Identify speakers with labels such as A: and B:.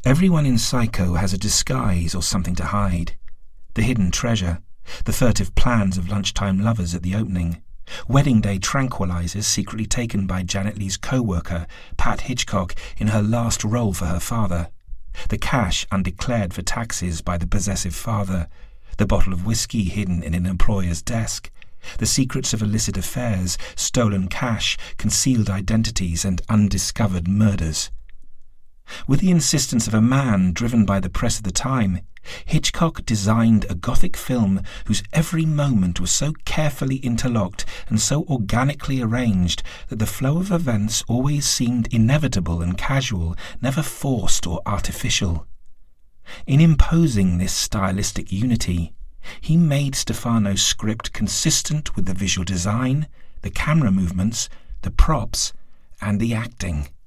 A: Everyone in Psycho has a disguise or something to hide. The hidden treasure, the furtive plans of lunchtime lovers at the opening, wedding day tranquilizers secretly taken by Janet Leigh's co-worker, Pat Hitchcock, in her last role for her father, the cash undeclared for taxes by the possessive father, the bottle of whiskey hidden in an employer's desk, the secrets of illicit affairs, stolen cash, concealed identities, and undiscovered murders. With the insistence of a man driven by the press of the time, Hitchcock designed a Gothic film whose every moment was so carefully interlocked and so organically arranged that the flow of events always seemed inevitable and casual, never forced or artificial. In imposing this stylistic unity, he made Stefano's script consistent with the visual design, the camera movements, the props, and the acting.